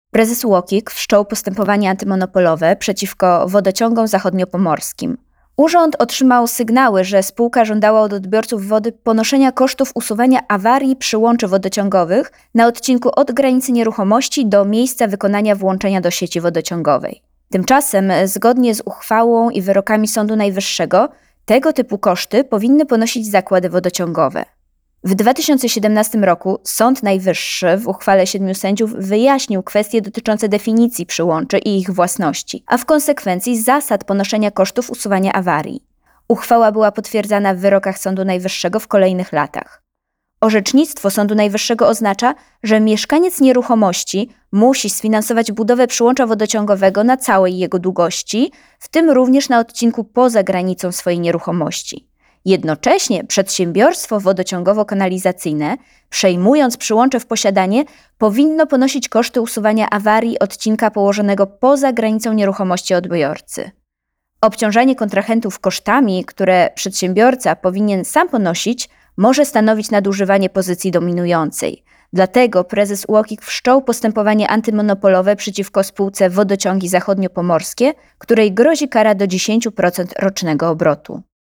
Prezes UOKiK wszczął postępowanie antymonopolowe przeciwko wodociągom zachodniopomorskim. Urząd otrzymał sygnały, że spółka żądała od odbiorców wody ponoszenia kosztów usuwania awarii przyłączy wodociągowych na odcinku od granicy nieruchomości do miejsca wykonania włączenia do sieci wodociągowej. Tymczasem, zgodnie z uchwałą i wyrokami Sądu Najwyższego, tego typu koszty powinny ponosić zakłady wodociągowe. W 2017 roku Sąd Najwyższy w uchwale 7 sędziów wyjaśnił kwestie dotyczące definicji przyłączy i ich własności, a w konsekwencji zasad ponoszenia kosztów usuwania awarii. Uchwała była potwierdzana w wyrokach Sądu Najwyższego w kolejnych latach. Orzecznictwo Sądu Najwyższego oznacza, że mieszkaniec nieruchomości musi sfinansować budowę przyłącza wodociągowego na całej jego długości, w tym również na odcinku poza granicą swojej nieruchomości. Jednocześnie przedsiębiorstwo wodociągowo-kanalizacyjne, przejmując przyłącze w posiadanie, powinno ponosić koszty usuwania awarii odcinka położonego poza granicą nieruchomości odbiorcy. Obciążanie kontrahentów kosztami, które przedsiębiorca powinien sam ponosić, może stanowić nadużywanie pozycji dominującej. Dlatego prezes UOKiK wszczął postępowanie antymonopolowe przeciwko spółce Wodociągi Zachodniopomorskie, której grozi kara do 10% rocznego obrotu.